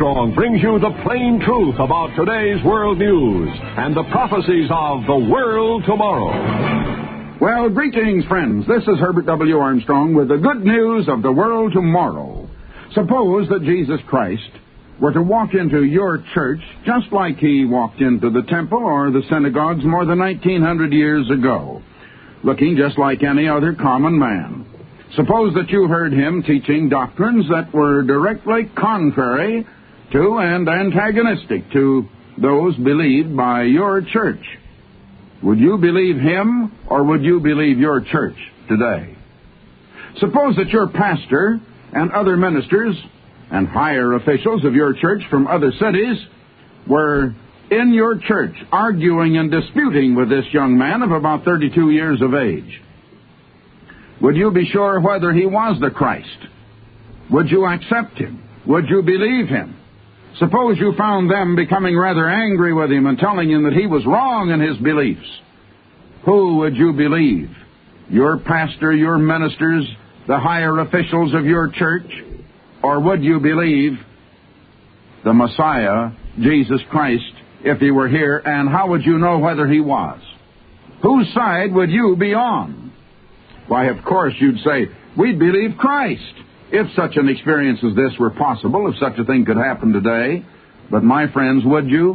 Armstrong brings you the plain truth about today's world news and the prophecies of the world tomorrow. Well, greetings, friends. This is Herbert W. Armstrong with the good news of the world tomorrow. Suppose that Jesus Christ were to walk into your church just like he walked into the temple or the synagogues more than 1,900 years ago, looking just like any other common man. Suppose that you heard him teaching doctrines that were directly contrary to and antagonistic to those believed by your church. Would you believe him or would you believe your church today? Suppose that your pastor and other ministers and higher officials of your church from other cities were in your church arguing and disputing with this young man of about 32 years of age. Would you be sure whether he was the Christ? Would you accept him? Would you believe him? Suppose you found them becoming rather angry with him and telling him that he was wrong in his beliefs. Who would you believe? Your pastor, your ministers, the higher officials of your church? Or would you believe the Messiah, Jesus Christ, if he were here? And how would you know whether he was? Whose side would you be on? Why, of course, you'd say, we believe Christ, if such an experience as this were possible, if such a thing could happen today. But, my friends, would you?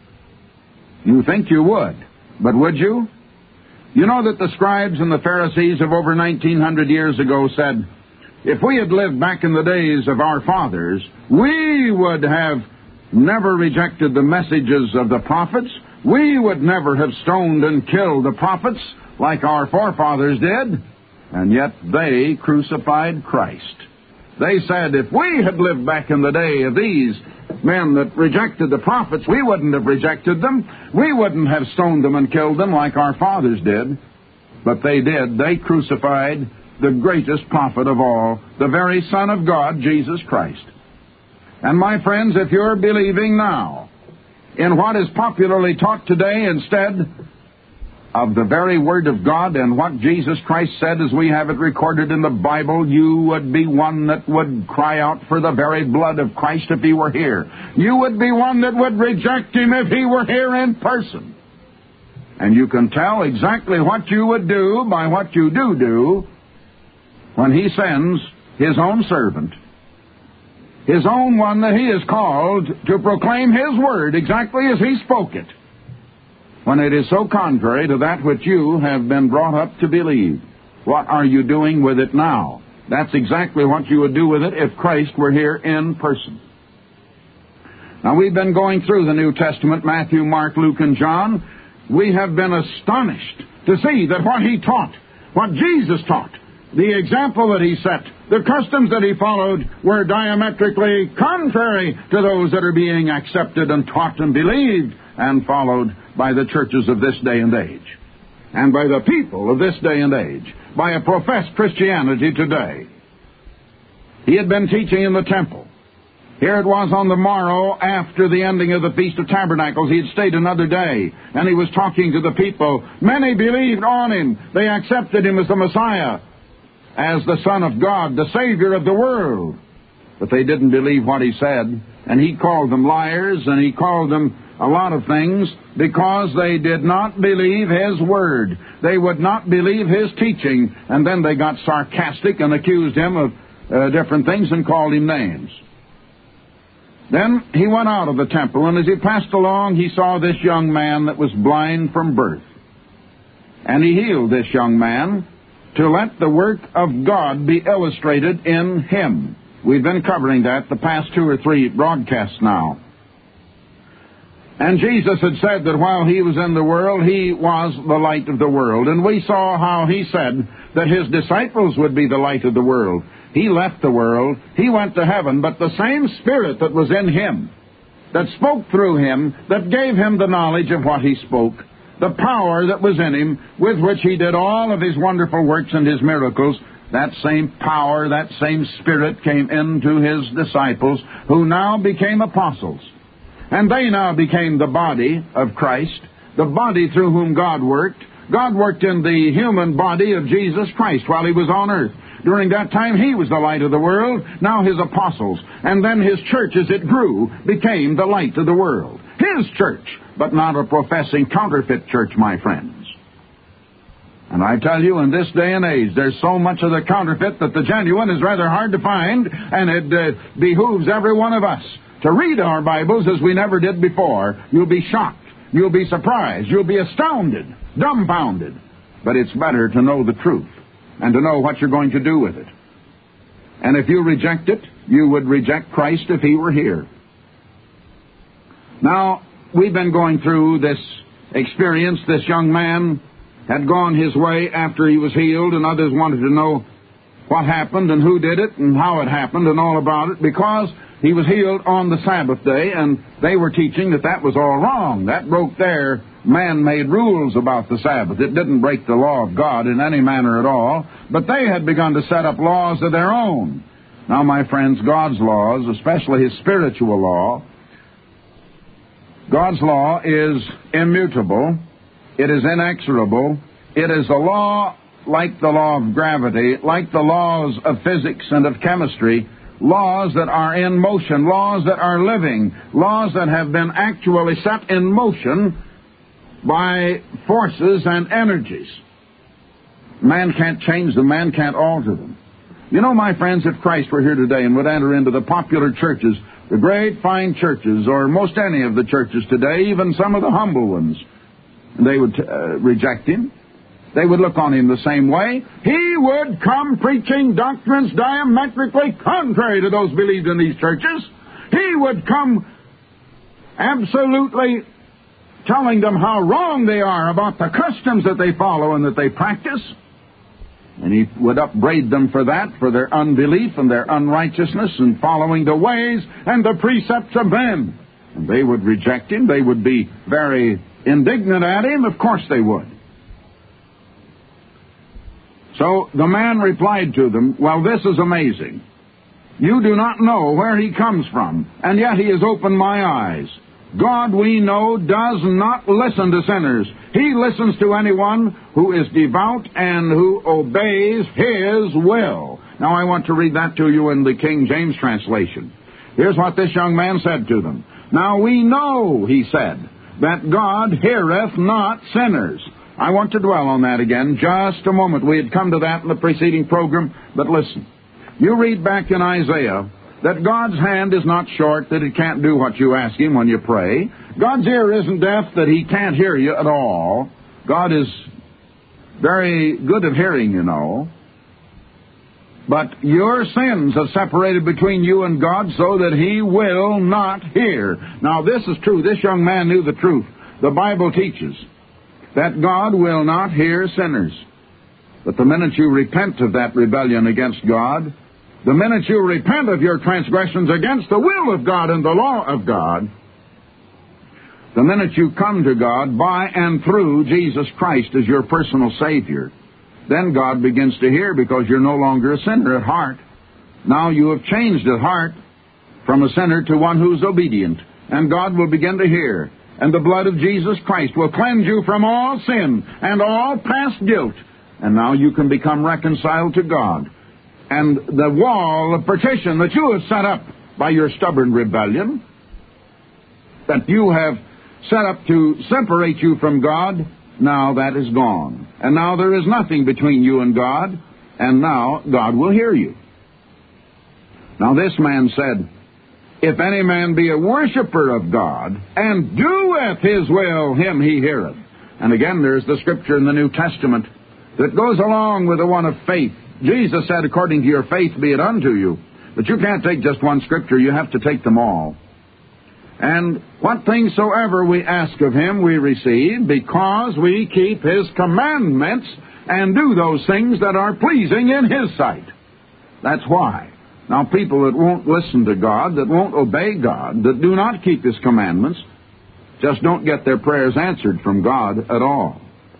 You think you would, but would you? You know that the scribes and the Pharisees of over 1,900 years ago said, if we had lived back in the days of our fathers, we would have never rejected the messages of the prophets. We would never have stoned and killed the prophets like our forefathers did. And yet they crucified Christ. They said, if we had lived back in the day of these men that rejected the prophets, we wouldn't have rejected them. We wouldn't have stoned them and killed them like our fathers did. But they did. They crucified the greatest prophet of all, the very Son of God, Jesus Christ. And my friends, if you're believing now in what is popularly taught today instead of the very Word of God and what Jesus Christ said as we have it recorded in the Bible, you would be one that would cry out for the very blood of Christ if he were here. You would be one that would reject him if he were here in person. And you can tell exactly what you would do by what you do when he sends his own servant, his own one that he has called to proclaim his word exactly as he spoke it, when it is so contrary to that which you have been brought up to believe. What are you doing with it now? That's exactly what you would do with it if Christ were here in person. Now, we've been going through the New Testament, Matthew, Mark, Luke, and John. We have been astonished to see that what he taught, what Jesus taught, the example that he set, the customs that he followed were diametrically contrary to those that are being accepted and taught and believed and followed by the churches of this day and age, and by the people of this day and age, by a professed Christianity today. He had been teaching in the temple. Here it was on the morrow after the ending of the Feast of Tabernacles. He had stayed another day, and he was talking to the people. Many believed on him. They accepted him as the Messiah, as the Son of God, the Savior of the world. But they didn't believe what he said, and he called them liars, and he called them a lot of things because they did not believe his word. They would not believe his teaching, and then they got sarcastic and accused him of different things and called him names. Then he went out of the temple, and as he passed along, he saw this young man that was blind from birth. And he healed this young man to let the work of God be illustrated in him. We've been covering that the past 2 or 3 broadcasts now. And Jesus had said that while he was in the world, he was the light of the world. And we saw how he said that his disciples would be the light of the world. He left the world, he went to heaven, but the same Spirit that was in him, that spoke through him, that gave him the knowledge of what he spoke, the power that was in him, with which he did all of his wonderful works and his miracles, that same power, that same Spirit came into his disciples, who now became apostles. And they now became the body of Christ, the body through whom God worked. God worked in the human body of Jesus Christ while he was on earth. During that time, he was the light of the world, now his apostles. And then his church, as it grew, became the light of the world. His church, but not a professing counterfeit church, my friends. And I tell you, in this day and age, there's so much of the counterfeit that the genuine is rather hard to find, and it behooves every one of us to read our Bibles as we never did before. You'll be shocked. You'll be surprised. You'll be astounded, dumbfounded. But it's better to know the truth and to know what you're going to do with it. And if you reject it, you would reject Christ if he were here. Now, we've been going through this experience. This young man had gone his way after he was healed, and others wanted to know what happened and who did it and how it happened and all about it, because he was healed on the Sabbath day, and they were teaching that that was all wrong. That broke their man-made rules about the Sabbath. It didn't break the law of God in any manner at all, but they had begun to set up laws of their own. Now, my friends, God's laws, especially his spiritual law, God's law is immutable. It is inexorable. It is a law like the law of gravity, like the laws of physics and of chemistry, laws that are in motion, laws that are living, laws that have been actually set in motion by forces and energies. Man can't change them. Man can't alter them. You know, my friends, if Christ were here today and would enter into the popular churches, the great fine churches, or most any of the churches today, even some of the humble ones, they would reject him. They would look on him the same way. He would come preaching doctrines diametrically contrary to those believed in these churches. He would come absolutely telling them how wrong they are about the customs that they follow and that they practice. And he would upbraid them for that, for their unbelief and their unrighteousness and following the ways and the precepts of men. And they would reject him. They would be very indignant at him. Of course they would. So the man replied to them, "Well, this is amazing. You do not know where he comes from, and yet he has opened my eyes. God, we know, does not listen to sinners. He listens to anyone who is devout and who obeys his will." Now I want to read that to you in the King James translation. Here's what this young man said to them. "Now we know," he said, "that God heareth not sinners." I want to dwell on that again just a moment. We had come to that in the preceding program, but listen. You read back in Isaiah that God's hand is not short, that it can't do what you ask him when you pray. God's ear isn't deaf, that he can't hear you at all. God is very good at hearing, you know. But your sins have separated between you and God so that he will not hear. Now this is true. This young man knew the truth. The Bible teaches that God will not hear sinners. But the minute you repent of that rebellion against God, the minute you repent of your transgressions against the will of God and the law of God, the minute you come to God by and through Jesus Christ as your personal Savior, then God begins to hear, because you're no longer a sinner at heart. Now you have changed at heart from a sinner to one who's obedient, and God will begin to hear. And the blood of Jesus Christ will cleanse you from all sin and all past guilt. And now you can become reconciled to God. And the wall of partition that you have set up by your stubborn rebellion, that you have set up to separate you from God, now that is gone. And now there is nothing between you and God, and now God will hear you. Now this man said, "If any man be a worshipper of God, and doeth his will, him he heareth." And again, there's the scripture in the New Testament that goes along with the one of faith. Jesus said, "According to your faith be it unto you." But you can't take just one scripture, you have to take them all. "And what things soever we ask of him we receive, because we keep his commandments, and do those things that are pleasing in his sight." That's why. Now, people that won't listen to God, that won't obey God, that do not keep his commandments, just don't get their prayers answered from God at all.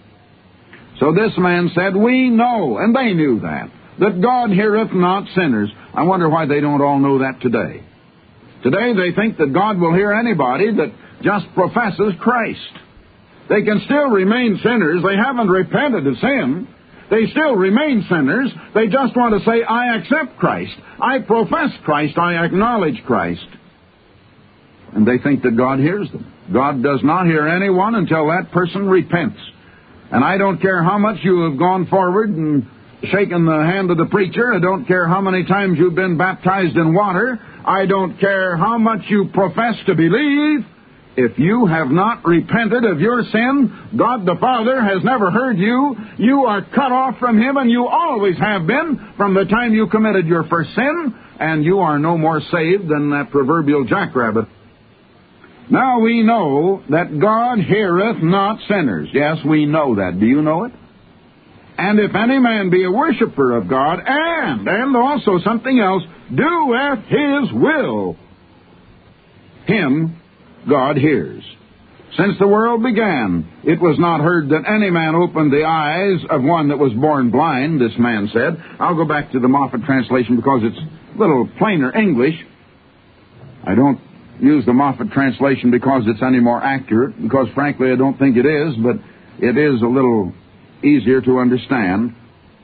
So this man said, "We know," and they knew that God heareth not sinners. I wonder why they don't all know that today. Today they think that God will hear anybody that just professes Christ. They can still remain sinners. They haven't repented of sin. They still remain sinners. They just want to say, I accept Christ. I profess Christ. I acknowledge Christ. And they think that God hears them. God does not hear anyone until that person repents. And I don't care how much you have gone forward and shaken the hand of the preacher. I don't care how many times you've been baptized in water. I don't care how much you profess to believe. If you have not repented of your sin, God the Father has never heard you. You are cut off from Him, and you always have been from the time you committed your first sin, and you are no more saved than that proverbial jackrabbit. Now we know that God heareth not sinners. Yes, we know that. Do you know it? And if any man be a worshiper of God, and also something else, doeth His will, him God hears. Since the world began, it was not heard that any man opened the eyes of one that was born blind, this man said. I'll go back to the Moffat translation because it's a little plainer English. I don't use the Moffat translation because it's any more accurate, because frankly I don't think it is, but it is a little easier to understand.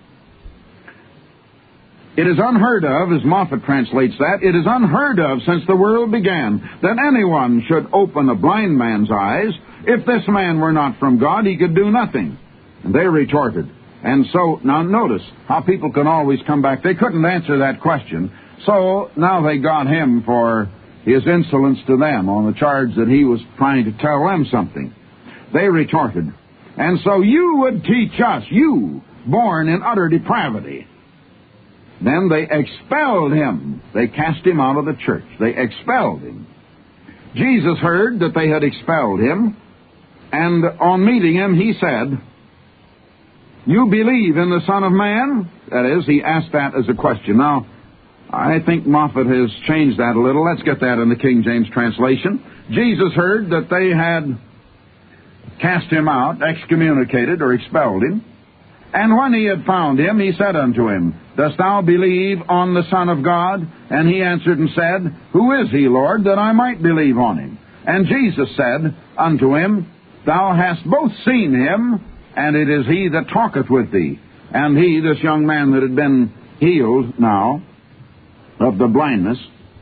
It is unheard of, as Moffat translates that, it is unheard of since the world began that anyone should open a blind man's eyes. If this man were not from God, he could do nothing. And they retorted. And so, now notice how people can always come back. They couldn't answer that question. So, now they got him for his insolence to them on the charge that he was trying to tell them something. They retorted. And so you would teach us, you, born in utter depravity. Then they expelled him. They cast him out of the church. They expelled him. Jesus heard that they had expelled him, and on meeting him, he said, you believe in the Son of Man? That is, he asked that as a question. Now, I think Moffat has changed that a little. Let's get that in the King James translation. Jesus heard that they had cast him out, excommunicated or expelled him. And when he had found him, he said unto him, dost thou believe on the Son of God? And he answered and said, who is he, Lord, that I might believe on him? And Jesus said unto him, thou hast both seen him, and it is he that talketh with thee. And he, this young man that had been healed now of the blindness,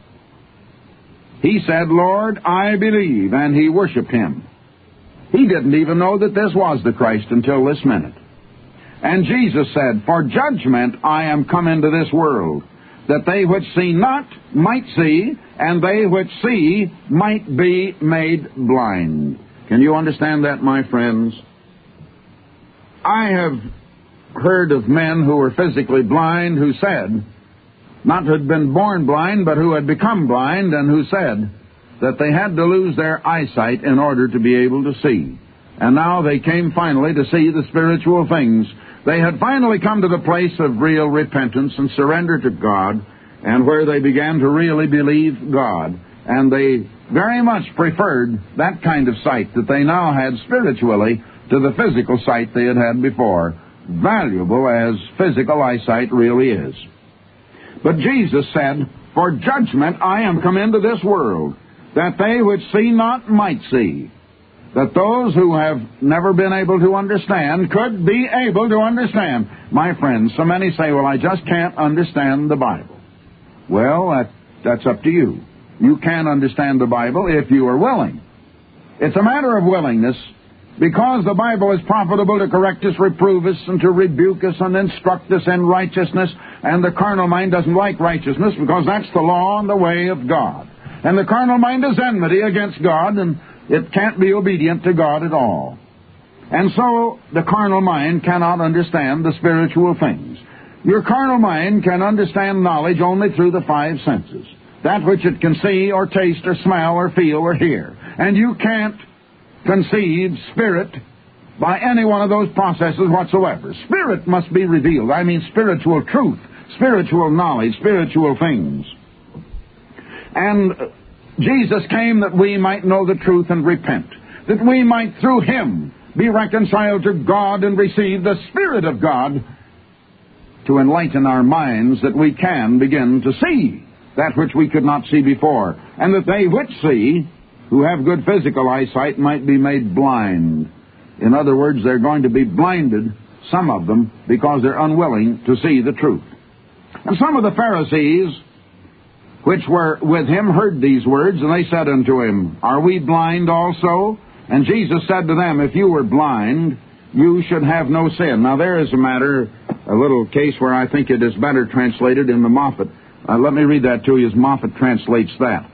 he said, Lord, I believe, and he worshipped him. He didn't even know that this was the Christ until this minute. And Jesus said, for judgment I am come into this world, that they which see not might see, and they which see might be made blind. Can you understand that, my friends? I have heard of men who were physically blind who said, not who had been born blind, but who had become blind, and who said that they had to lose their eyesight in order to be able to see. And now they came finally to see the spiritual things. They had finally come to the place of real repentance and surrender to God, and where they began to really believe God. And they very much preferred that kind of sight that they now had spiritually to the physical sight they had had before, valuable as physical eyesight really is. But Jesus said, for judgment I am come into this world, that they which see not might see, that those who have never been able to understand could be able to understand. My friends, so many say, well, I just can't understand the Bible. Well, that's up to you. You can understand the Bible if you are willing. It's a matter of willingness, because the Bible is profitable to correct us, reprove us, and to rebuke us and instruct us in righteousness. And the carnal mind doesn't like righteousness because that's the law and the way of God. And the carnal mind is enmity against God, and it can't be obedient to God at all. And so the carnal mind cannot understand the spiritual things. Your carnal mind can understand knowledge only through the five senses, that which it can see or taste or smell or feel or hear. And you can't conceive spirit by any one of those processes whatsoever. Spirit must be revealed. I mean spiritual truth, spiritual knowledge, spiritual things. And Jesus came that we might know the truth and repent, that we might through him be reconciled to God and receive the Spirit of God to enlighten our minds, that we can begin to see that which we could not see before, and that they which see, who have good physical eyesight, might be made blind. In other words, they're going to be blinded some of them, because they're unwilling to see the truth. And some of the Pharisees, which were with him, heard these words, and they said unto him, Are we blind also? And Jesus said to them, If you were blind, you should have no sin. Now there is a little case where I think it is better translated in the Moffat. Let me read that to you as Moffat translates that.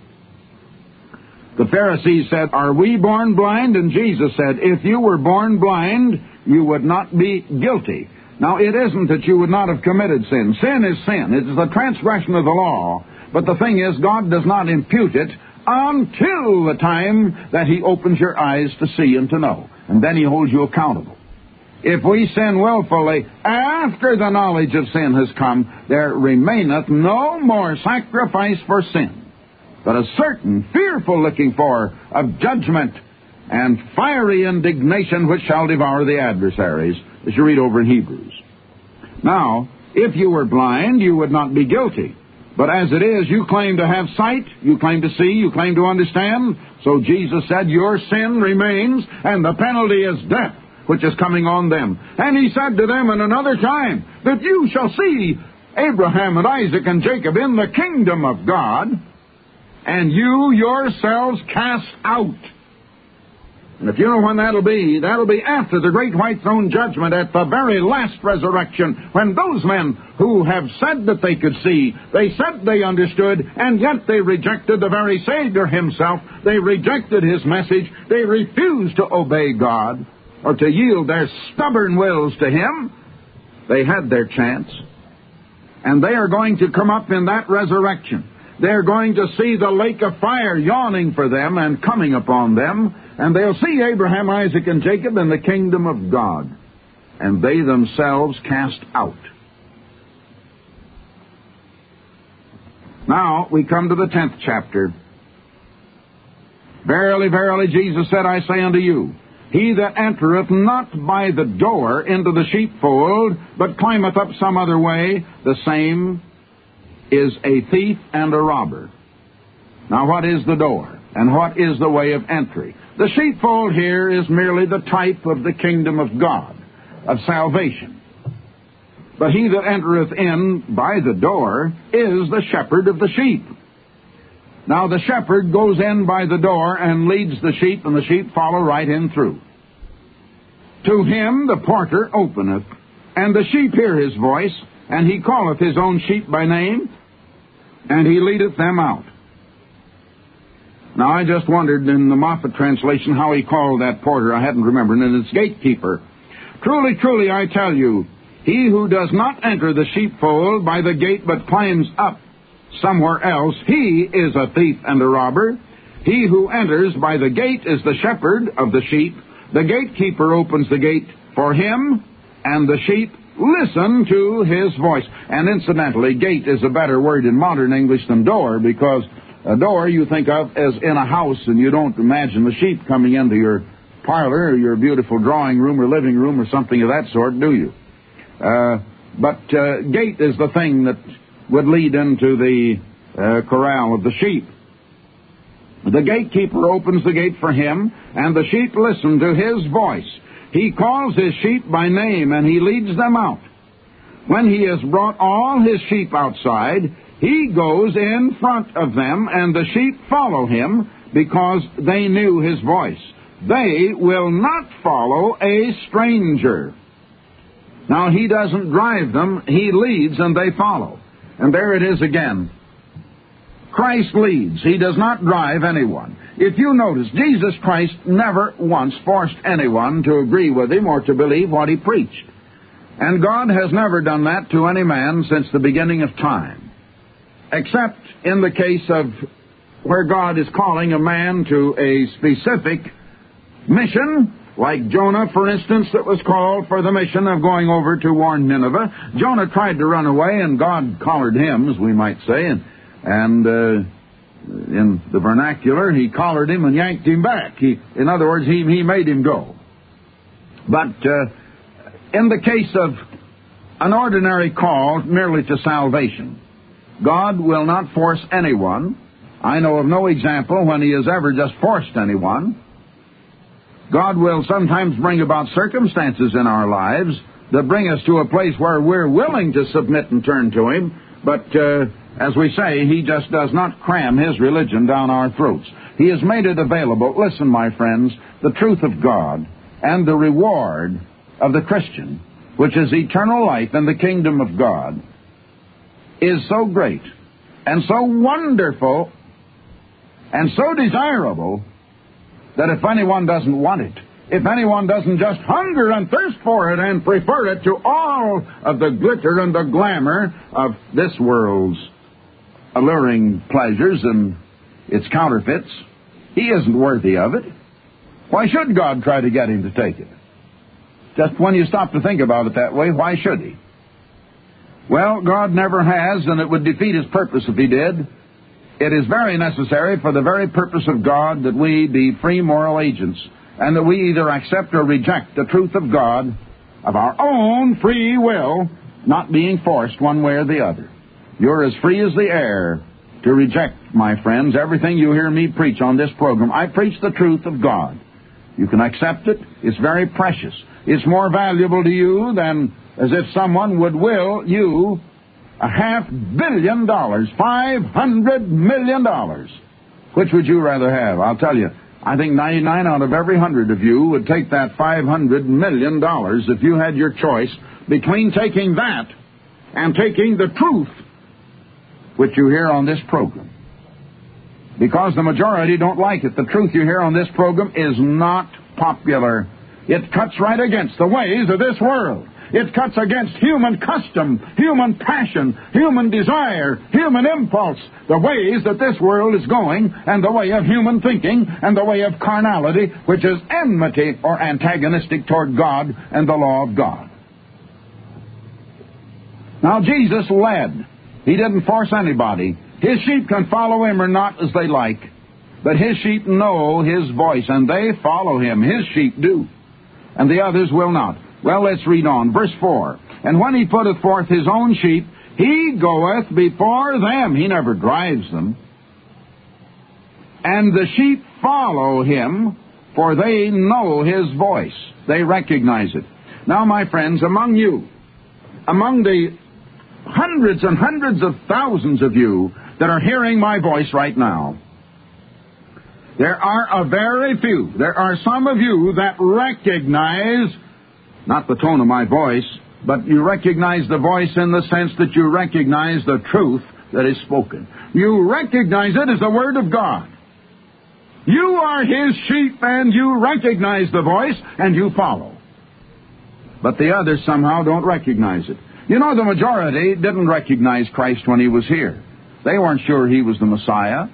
The Pharisees said, Are we born blind? And Jesus said, If you were born blind, you would not be guilty. Now, it isn't that you would not have committed sin. Sin is sin. It is the transgression of the law. But the thing is, God does not impute it until the time that He opens your eyes to see and to know. And then He holds you accountable. If we sin willfully after the knowledge of sin has come, there remaineth no more sacrifice for sin, but a certain fearful looking for of judgment and fiery indignation which shall devour the adversaries, as you read over in Hebrews. Now, if you were blind, you would not be guilty. But as it is, you claim to have sight, you claim to see, you claim to understand. So Jesus said, Your sin remains, and the penalty is death, which is coming on them. And He said to them in another time, that you shall see Abraham and Isaac and Jacob in the kingdom of God, and you yourselves cast out. And if you know when that'll be after the great white throne judgment, at the very last resurrection, when those men who have said that they could see, they said they understood, and yet they rejected the very Savior Himself. They rejected His message. They refused to obey God or to yield their stubborn wills to Him. They had their chance. And they are going to come up in that resurrection. They're going to see the lake of fire yawning for them and coming upon them, and they'll see Abraham, Isaac, and Jacob in the kingdom of God, and they themselves cast out. Now, we come to the 10th chapter. Verily, verily, Jesus said, I say unto you, He that entereth not by the door into the sheepfold, but climbeth up some other way, the same is a thief and a robber. Now, what is the door? And what is the way of entry? The sheepfold here is merely the type of the kingdom of God, of salvation. But he that entereth in by the door is the shepherd of the sheep. Now, the shepherd goes in by the door and leads the sheep, and the sheep follow right in through. To him the porter openeth, and the sheep hear his voice, and he calleth his own sheep by name, and he leadeth them out. Now, I just wondered in the Moffat translation how he called that porter. I hadn't remembered, and it's gatekeeper. Truly, truly, I tell you, he who does not enter the sheepfold by the gate, but climbs up somewhere else, he is a thief and a robber. He who enters by the gate is the shepherd of the sheep. The gatekeeper opens the gate for him, and the sheep listen to his voice. And incidentally, gate is a better word in modern English than door, because a door you think of as in a house, and you don't imagine the sheep coming into your parlor or your beautiful drawing room or living room or something of that sort, do you? But gate is the thing that would lead into the corral of the sheep. The gatekeeper opens the gate for him, and the sheep listen to his voice. He calls his sheep by name, and he leads them out. When he has brought all his sheep outside, he goes in front of them, and the sheep follow him, because they knew his voice. They will not follow a stranger. Now, he doesn't drive them, he leads, and they follow. And there it is again. Christ leads. He does not drive anyone. If you notice, Jesus Christ never once forced anyone to agree with him or to believe what he preached. And God has never done that to any man since the beginning of time, except in the case of where God is calling a man to a specific mission, like Jonah, for instance, that was called for the mission of going over to warn Nineveh. Jonah tried to run away, and God collared him, as we might say, and in the vernacular, he collared him and yanked him back. In other words, he made him go. But in the case of an ordinary call merely to salvation, God will not force anyone. I know of no example when he has ever just forced anyone. God will sometimes bring about circumstances in our lives that bring us to a place where we're willing to submit and turn to Him, but as we say, He just does not cram His religion down our throats. He has made it available. Listen, my friends, the truth of God and the reward of the Christian, which is eternal life in the kingdom of God, is so great and so wonderful and so desirable that if anyone doesn't want it, if anyone doesn't just hunger and thirst for it and prefer it to all of the glitter and the glamour of this world's alluring pleasures and its counterfeits, he isn't worthy of it. Why should God try to get him to take it? Just when you stop to think about it that way, why should He? Well, God never has, and it would defeat His purpose if He did. It is very necessary for the very purpose of God that we be free moral agents, and that we either accept or reject the truth of God of our own free will, not being forced one way or the other. You're as free as the air to reject, my friends, everything you hear me preach on this program. I preach the truth of God. You can accept it. It's very precious. It's more valuable to you than as if someone would will you $500 million, $500 million. Which would you rather have? I'll tell you, I think 99 out of every 100 of you would take that $500 million if you had your choice between taking that and taking the truth which you hear on this program. Because the majority don't like it. The truth you hear on this program is not popular. It cuts right against the ways of this world. It cuts against human custom, human passion, human desire, human impulse, the ways that this world is going, and the way of human thinking, and the way of carnality, which is enmity or antagonistic toward God and the law of God. Now, Jesus led. He didn't force anybody. His sheep can follow Him or not as they like, but His sheep know His voice, and they follow Him. His sheep do, and the others will not. Well, let's read on. Verse 4. And when He putteth forth His own sheep, He goeth before them. He never drives them. And the sheep follow Him, for they know His voice. They recognize it. Now, my friends, among you, among the hundreds and hundreds of thousands of you that are hearing my voice right now, there are a very few. There are some of you that recognize, not the tone of my voice, but you recognize the voice in the sense that you recognize the truth that is spoken. You recognize it as the Word of God. You are His sheep, and you recognize the voice, and you follow. But the others somehow don't recognize it. You know, the majority didn't recognize Christ when He was here. They weren't sure He was the Messiah.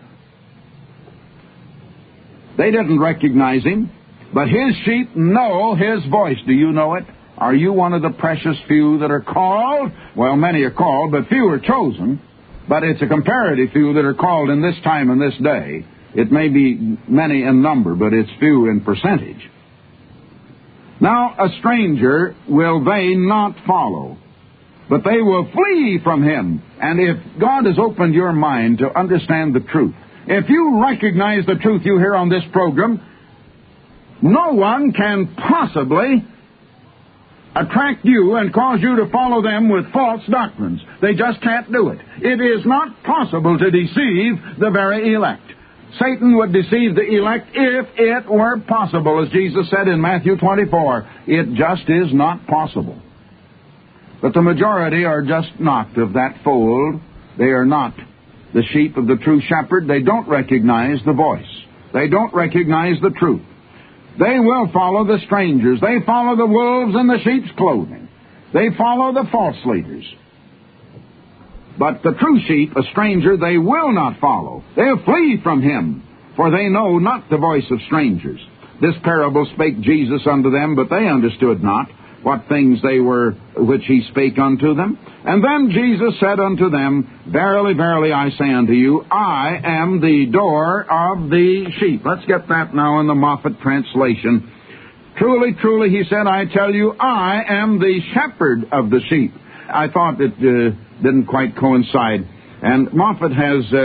They didn't recognize Him. But His sheep know His voice. Do you know it? Are you one of the precious few that are called? Well, many are called, but few are chosen. But it's a comparative few that are called in this time and this day. It may be many in number, but it's few in percentage. Now, a stranger will they not follow, but they will flee from him. And if God has opened your mind to understand the truth, if you recognize the truth you hear on this program, no one can possibly attract you and cause you to follow them with false doctrines. They just can't do it. It is not possible to deceive the very elect. Satan would deceive the elect if it were possible, as Jesus said in Matthew 24. It just is not possible. But the majority are just not of that fold. They are not the sheep of the true shepherd. They don't recognize the voice. They don't recognize the truth. They will follow the strangers. They follow the wolves in the sheep's clothing. They follow the false leaders. But the true sheep, a stranger, they will not follow. They'll flee from him, for they know not the voice of strangers. This parable spake Jesus unto them, but they understood not what things they were which he spake unto them. And then Jesus said unto them, Verily, verily, I say unto you, I am the door of the sheep. Let's get that now in the Moffat translation. Truly, truly, he said, I tell you, I am the shepherd of the sheep. I thought it didn't quite coincide. And Moffat has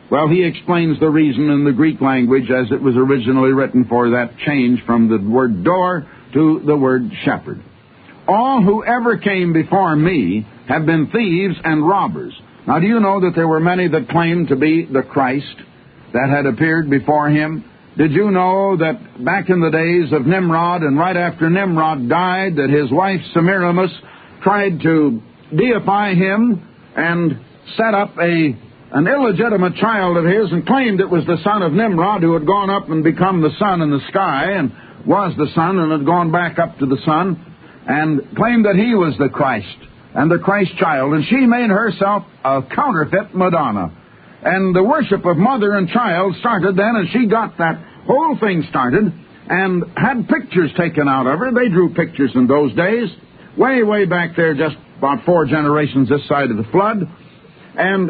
Well, he explains the reason in the Greek language as it was originally written for that change from the word door to the word shepherd. All who ever came before me have been thieves and robbers. Now, do you know that there were many that claimed to be the Christ that had appeared before him? Did you know that back in the days of Nimrod and right after Nimrod died, that his wife Semiramis tried to deify him and set up an illegitimate child of his and claimed it was the son of Nimrod, who had gone up and become the sun in the sky and was the sun and had gone back up to the sun, and claimed that he was the Christ and the Christ child, and she made herself a counterfeit Madonna. And the worship of mother and child started then, and she got that whole thing started and had pictures taken out of her. They drew pictures in those days, way back there, just about 4 generations this side of the flood. And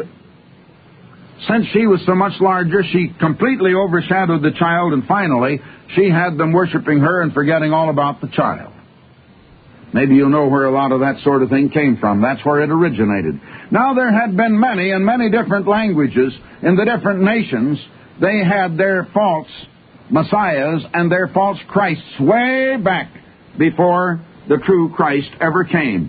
since she was so much larger, she completely overshadowed the child, and finally she had them worshiping her and forgetting all about the child. Maybe you know where a lot of that sort of thing came from. That's where it originated. Now, there had been many and many different languages in the different nations. They had their false messiahs and their false Christs way back before the true Christ ever came.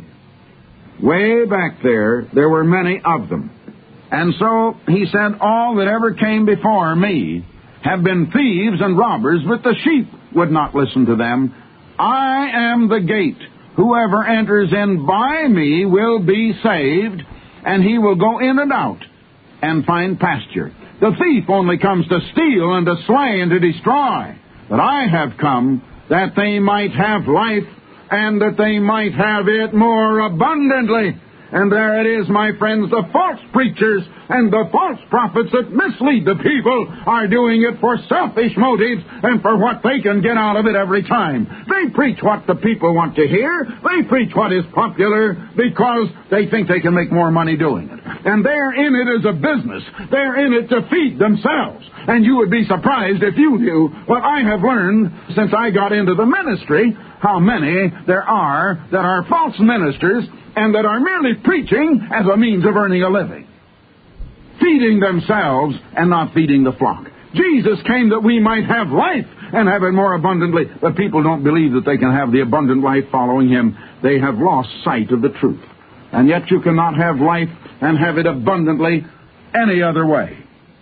Way back there were many of them. And so he said, all that ever came before me have been thieves and robbers, but the sheep would not listen to them. I am the gate. Whoever enters in by me will be saved, and he will go in and out and find pasture. The thief only comes to steal and to slay and to destroy. But I have come that they might have life, and that they might have it more abundantly. And there it is, my friends, the false preachers and the false prophets that mislead the people are doing it for selfish motives and for what they can get out of it every time. They preach what the people want to hear. They preach what is popular because they think they can make more money doing it. And they're in it as a business. They're in it to feed themselves. And you would be surprised if you knew what I have learned since I got into the ministry, how many there are that are false ministers and that are merely preaching as a means of earning a living, feeding themselves and not feeding the flock. Jesus came that we might have life and have it more abundantly, but people don't believe that they can have the abundant life following him. They have lost sight of the truth. And yet you cannot have life and have it abundantly any other way.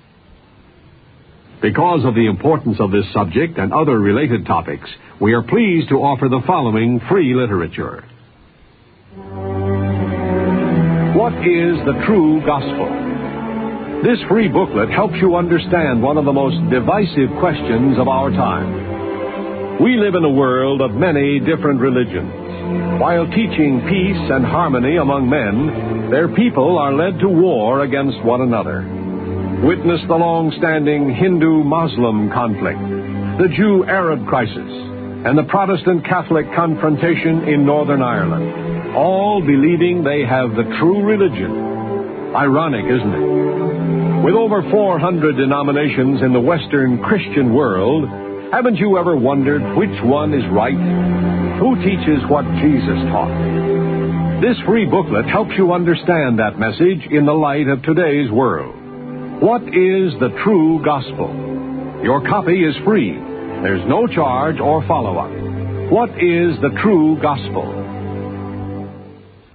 Because of the importance of this subject and other related topics, we are pleased to offer the following free literature. What is the true gospel? This free booklet helps you understand one of the most divisive questions of our time. We live in a world of many different religions. While teaching peace and harmony among men, their people are led to war against one another. Witness the long-standing Hindu-Muslim conflict, the Jew-Arab crisis, and the Protestant-Catholic confrontation in Northern Ireland, all believing they have the true religion. Ironic, isn't it? With over 400 denominations in the Western Christian world, haven't you ever wondered which one is right? Who teaches what Jesus taught? This free booklet helps you understand that message in the light of today's world. What is the true gospel? Your copy is free. There's no charge or follow-up. What is the true gospel?